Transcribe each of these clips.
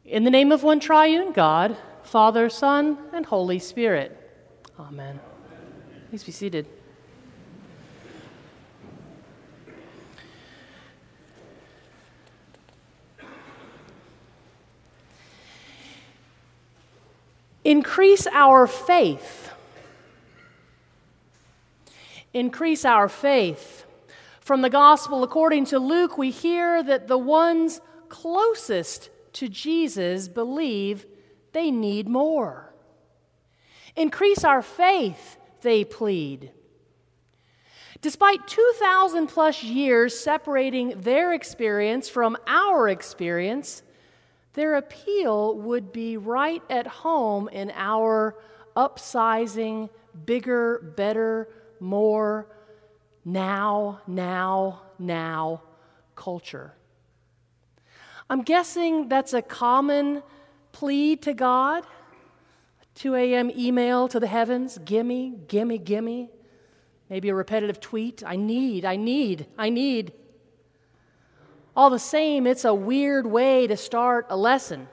In the name of one triune God, Father, Son, and Holy Spirit. Amen. Please be seated. Increase our faith. Increase our faith. From the Gospel according to Luke, we hear that the ones closest to Jesus believe they need more. Increase our faith, they plead. Despite 2,000 plus years separating their experience from our experience, their appeal would be right at home in our upsizing, bigger, better, more, now culture. I'm guessing that's a common plea to God. 2 a.m. email to the heavens, gimme. Maybe a repetitive tweet, I need. All the same, it's a weird way to start a lesson.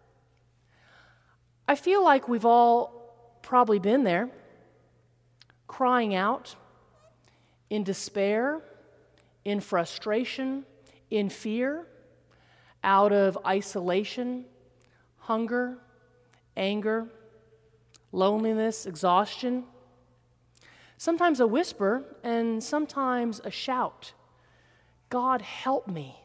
I feel like we've all probably been there, crying out in despair, in frustration, in fear, out of isolation, hunger, anger, loneliness, exhaustion. Sometimes a whisper and sometimes a shout. God, help me.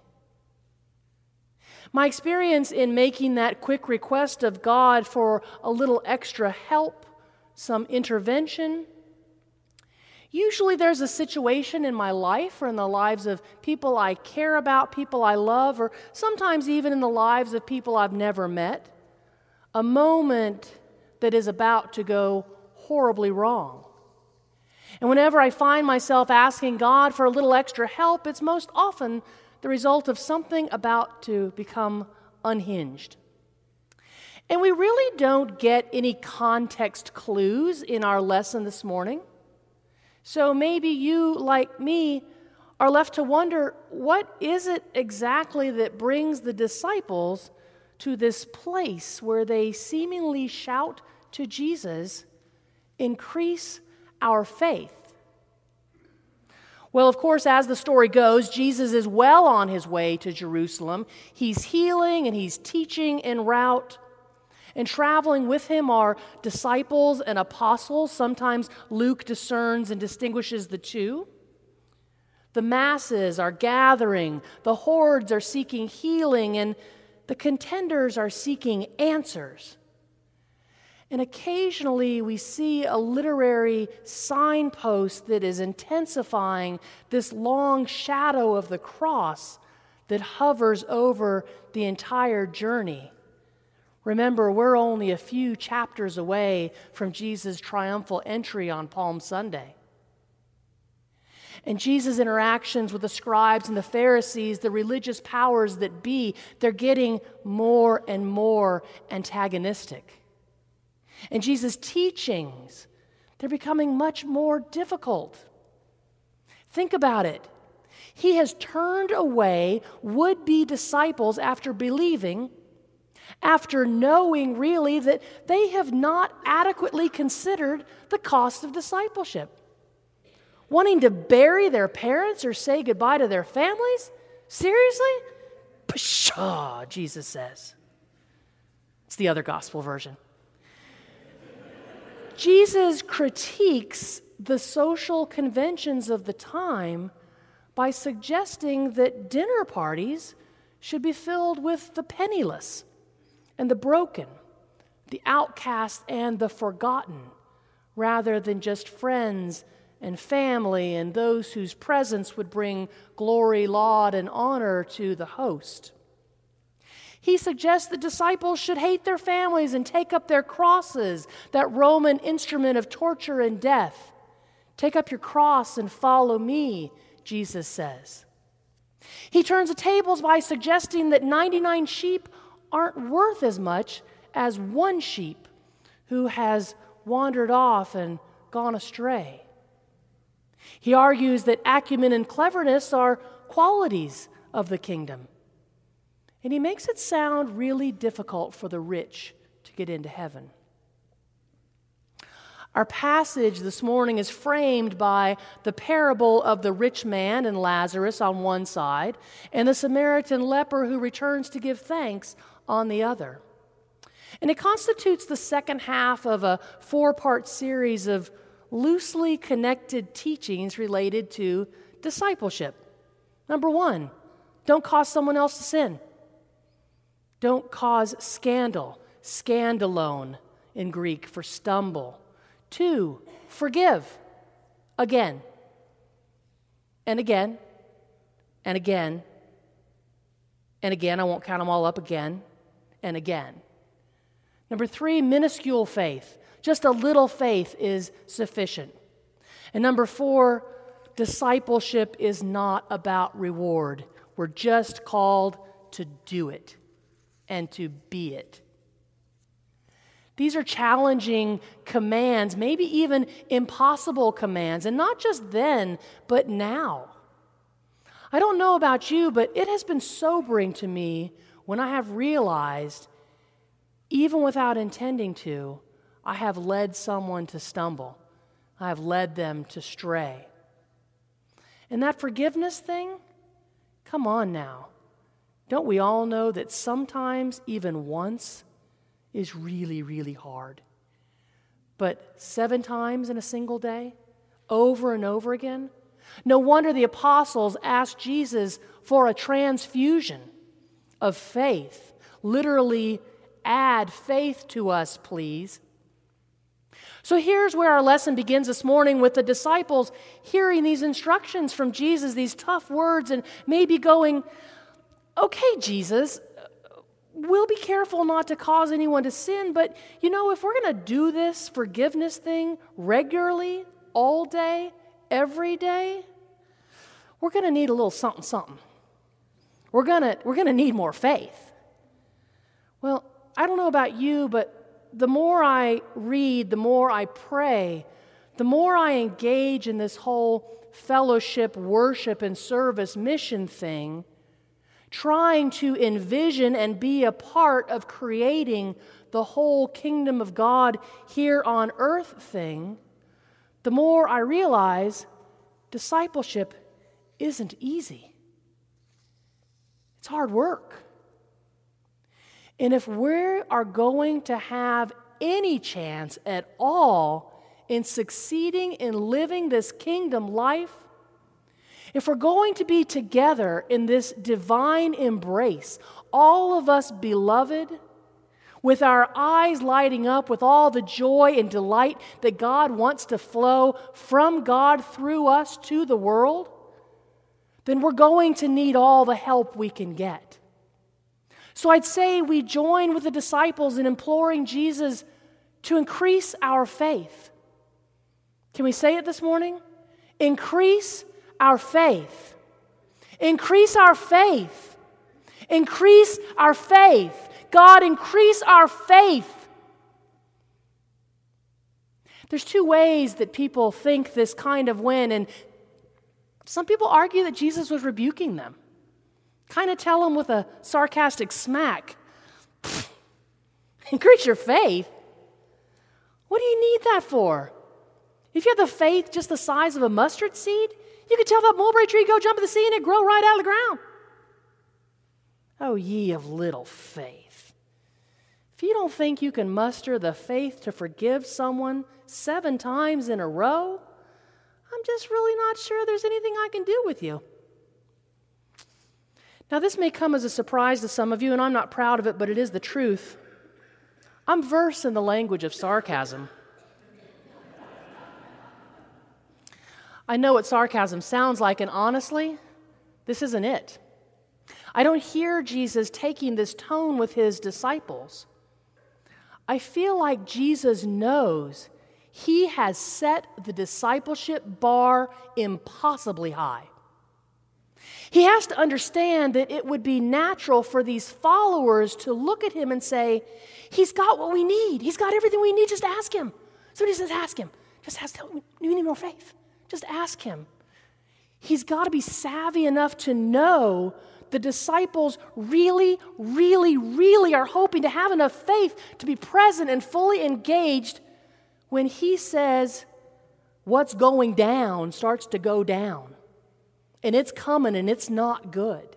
My experience in making that quick request of God for a little extra help, some intervention, usually there's a situation in my life or in the lives of people I care about, people I love, or sometimes even in the lives of people I've never met, a moment that is about to go horribly wrong. And whenever I find myself asking God for a little extra help, it's most often the result of something about to become unhinged. And we really don't get any context clues in our lesson this morning. So maybe you, like me, are left to wonder, what is it exactly that brings the disciples to this place where they seemingly shout to Jesus, increase our faith? Well, of course, as the story goes, Jesus is well on his way to Jerusalem. He's healing and he's teaching en route. And traveling with him are disciples and apostles. Sometimes Luke discerns and distinguishes the two. The masses are gathering, the hordes are seeking healing, and the contenders are seeking answers. And occasionally we see a literary signpost that is intensifying this long shadow of the cross that hovers over the entire journey. Remember, we're only a few chapters away from Jesus' triumphal entry on Palm Sunday. And Jesus' interactions with the scribes and the Pharisees, the religious powers that be, they're getting more and more antagonistic. And Jesus' teachings, they're becoming much more difficult. Think about it. He has turned away would-be disciples after believing, after knowing really that they have not adequately considered the cost of discipleship. Wanting to bury their parents or say goodbye to their families? Seriously? Pshaw, Jesus says. It's the other gospel version. Jesus critiques the social conventions of the time by suggesting that dinner parties should be filled with the penniless and the broken, the outcast and the forgotten, rather than just friends and family and those whose presence would bring glory, laud, and honor to the host. He suggests that disciples should hate their families and take up their crosses, that Roman instrument of torture and death. Take up your cross and follow me, Jesus says. He turns the tables by suggesting that 99 sheep aren't worth as much as one sheep who has wandered off and gone astray. He argues that acumen and cleverness are qualities of the kingdom. And he makes it sound really difficult for the rich to get into heaven. Our passage this morning is framed by the parable of the rich man and Lazarus on one side, and the Samaritan leper who returns to give thanks on the other. And it constitutes the second half of a 4-part series of loosely connected teachings related to discipleship. Number 1, don't cause someone else to sin. Don't cause scandal, scandalone in Greek for stumble. 2, forgive again and again and again and again. I won't count them all up again and again. Number 3, minuscule faith. Just a little faith is sufficient. And number 4, discipleship is not about reward. We're just called to do it and to be it. These are challenging commands, maybe even impossible commands, and not just then, but now. I don't know about you, but it has been sobering to me when I have realized, even without intending to, I have led someone to stumble. I have led them to stray. And that forgiveness thing, come on now. Don't we all know that sometimes, even once, is really, really hard? But 7 times in a single day, over and over again? No wonder the apostles asked Jesus for a transfusion of faith. Literally, add faith to us, please. So here's where our lesson begins this morning, with the disciples hearing these instructions from Jesus, these tough words, and maybe going, okay, Jesus, we'll be careful not to cause anyone to sin, but if we're going to do this forgiveness thing regularly, all day, every day, we're going to need a little something, something. We're going to need more faith. Well, I don't know about you, but the more I read, the more I pray, the more I engage in this whole fellowship, worship, and service mission thing, trying to envision and be a part of creating the whole kingdom of God here on earth thing, the more I realize discipleship isn't easy. It's hard work. And if we are going to have any chance at all in succeeding in living this kingdom life, if we're going to be together in this divine embrace, all of us beloved, with our eyes lighting up with all the joy and delight that God wants to flow from God through us to the world, then we're going to need all the help we can get. So I'd say we join with the disciples in imploring Jesus to increase our faith. Can we say it this morning? Increase our faith. Increase our faith. Increase our faith. God, increase our faith. There's 2 ways that people think this kind of win, and some people argue that Jesus was rebuking them. Kind of tell them with a sarcastic smack, increase your faith? What do you need that for? If you have the faith just the size of a mustard seed, you could tell that mulberry tree, go jump in the sea, and it'd grow right out of the ground. Oh, ye of little faith. If you don't think you can muster the faith to forgive someone 7 times in a row, I'm just really not sure there's anything I can do with you. Now, this may come as a surprise to some of you, and I'm not proud of it, but it is the truth. I'm versed in the language of sarcasm. I know what sarcasm sounds like, and honestly, this isn't it. I don't hear Jesus taking this tone with his disciples. I feel like Jesus knows he has set the discipleship bar impossibly high. He has to understand that it would be natural for these followers to look at him and say, he's got what we need. He's got everything we need. Just ask him. Somebody says, ask him. Just ask him. We need more faith. Just ask him. He's got to be savvy enough to know the disciples really, really, really are hoping to have enough faith to be present and fully engaged when he says, what's going down starts to go down. And it's coming and it's not good.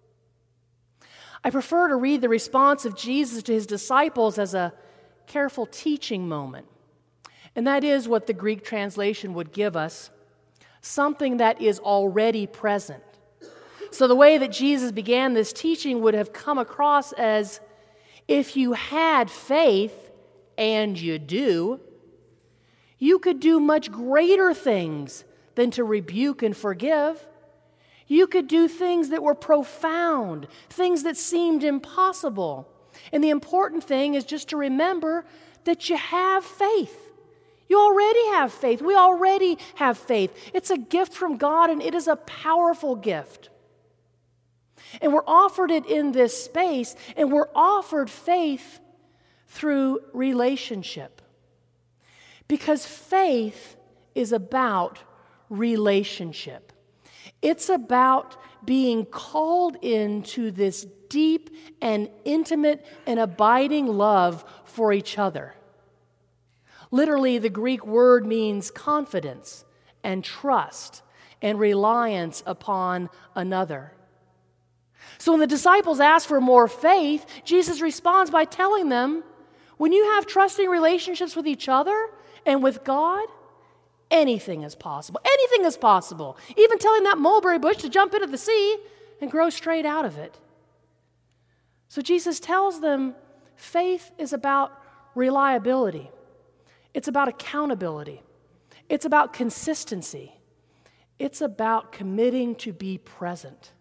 I prefer to read the response of Jesus to his disciples as a careful teaching moment. And that is what the Greek translation would give us, something that is already present. So the way that Jesus began this teaching would have come across as, if you had faith, and you do, you could do much greater things than to rebuke and forgive. You could do things that were profound, things that seemed impossible. And the important thing is just to remember that you have faith. You already have faith. We already have faith. It's a gift from God, and it is a powerful gift. And we're offered it in this space, and we're offered faith through relationship. Because faith is about relationship. It's about being called into this deep and intimate and abiding love for each other. Literally, the Greek word means confidence and trust and reliance upon another. So when the disciples ask for more faith, Jesus responds by telling them, when you have trusting relationships with each other and with God, anything is possible. Anything is possible. Even telling that mulberry bush to jump into the sea and grow straight out of it. So Jesus tells them faith is about reliability. It's about accountability. It's about consistency. It's about committing to be present.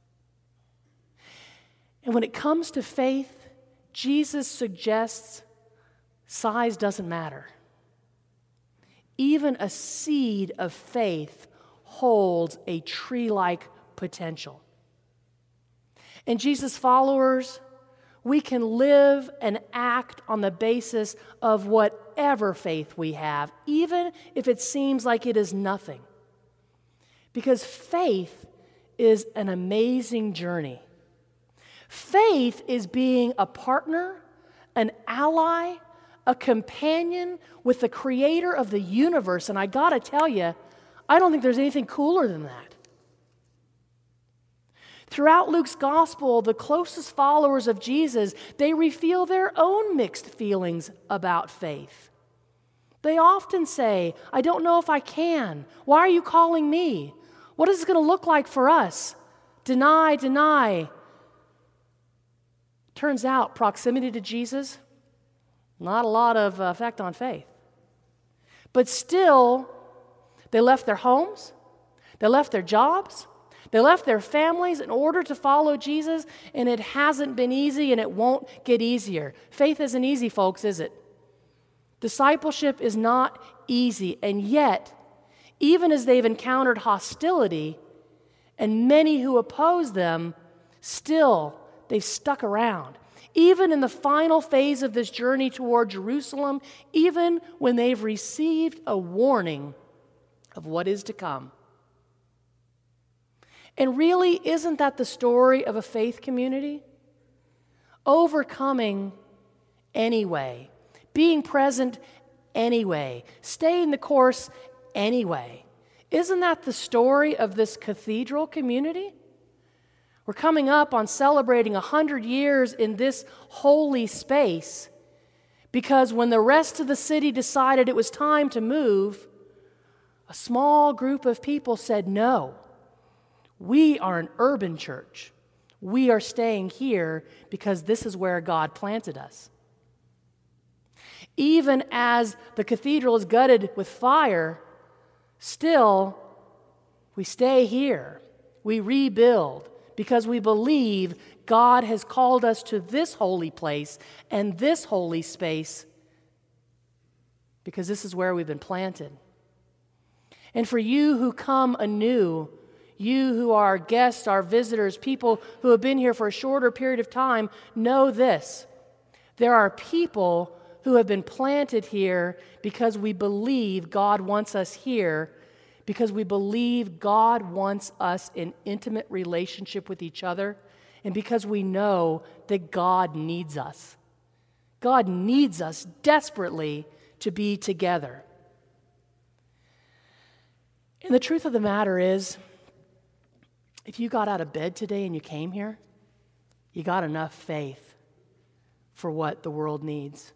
And when it comes to faith, Jesus suggests size doesn't matter. Even a seed of faith holds a tree-like potential. And Jesus' followers, we can live and act on the basis of whatever faith we have, even if it seems like it is nothing. Because faith is an amazing journey. Faith is being a partner, an ally, a companion with the creator of the universe. And I gotta tell you, I don't think there's anything cooler than that. Throughout Luke's gospel, the closest followers of Jesus, they reveal their own mixed feelings about faith. They often say, I don't know if I can. Why are you calling me? What is it going to look like for us? Deny, deny. Turns out, proximity to Jesus, not a lot of effect on faith. But still, they left their homes, they left their jobs, they left their families in order to follow Jesus, and it hasn't been easy, and it won't get easier. Faith isn't easy, folks, is it? Discipleship is not easy, and yet, even as they've encountered hostility and many who oppose them, still they've stuck around. Even in the final phase of this journey toward Jerusalem, even when they've received a warning of what is to come. And really, isn't that the story of a faith community? Overcoming anyway, being present anyway, staying the course anyway. Isn't that the story of this cathedral community? We're coming up on celebrating 100 years in this holy space because when the rest of the city decided it was time to move, a small group of people said, no, we are an urban church. We are staying here because this is where God planted us. Even as the cathedral is gutted with fire, still, we stay here. We rebuild because we believe God has called us to this holy place and this holy space because this is where we've been planted. And for you who come anew, you who are guests, our visitors, people who have been here for a shorter period of time, know this. There are people who have been planted here because we believe God wants us here because we believe God wants us in intimate relationship with each other, and because we know that God needs us. God needs us desperately to be together. And the truth of the matter is, if you got out of bed today and you came here, you got enough faith for what the world needs.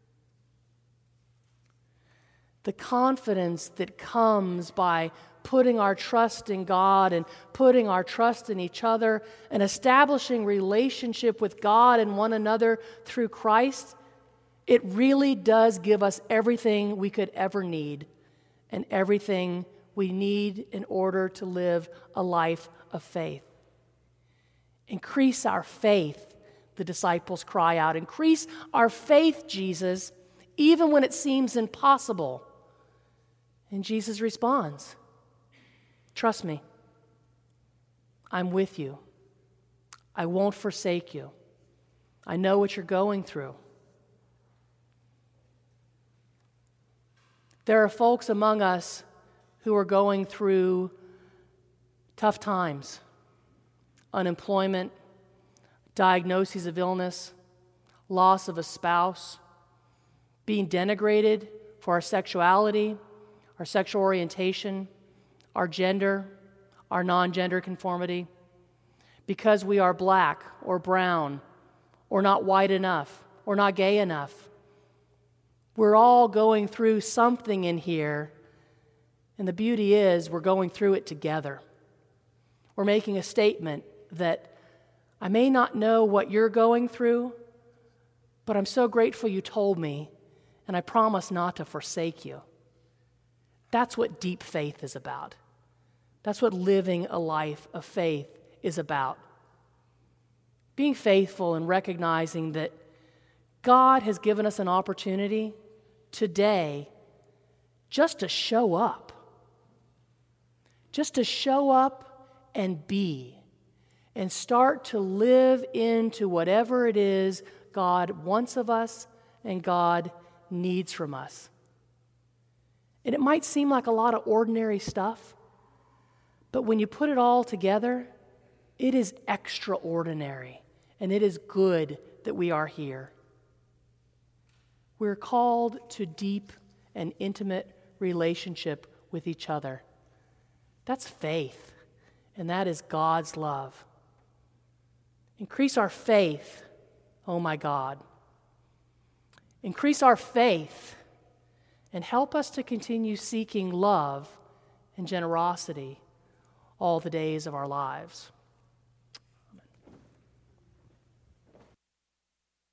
The confidence that comes by putting our trust in God and putting our trust in each other and establishing relationship with God and one another through Christ, it really does give us everything we could ever need and everything we need in order to live a life of faith. Increase our faith, the disciples cry out. Increase our faith, Jesus, even when it seems impossible. And Jesus responds, trust me. I'm with you. I won't forsake you. I know what you're going through. There are folks among us who are going through tough times, unemployment, diagnoses of illness, loss of a spouse, being denigrated for our sexuality, our sexual orientation, our gender, our non-gender conformity, because we are black or brown or not white enough or not gay enough. We're all going through something in here, and the beauty is we're going through it together. We're making a statement that I may not know what you're going through, but I'm so grateful you told me, and I promise not to forsake you. That's what deep faith is about. That's what living a life of faith is about. Being faithful and recognizing that God has given us an opportunity today just to show up. Just to show up and be. And start to live into whatever it is God wants of us and God needs from us. And it might seem like a lot of ordinary stuff, but when you put it all together, it is extraordinary, and it is good that we are here. We're called to deep and intimate relationship with each other. That's faith, and that is God's love. Increase our faith, oh my God. Increase our faith and help us to continue seeking love and generosity all the days of our lives.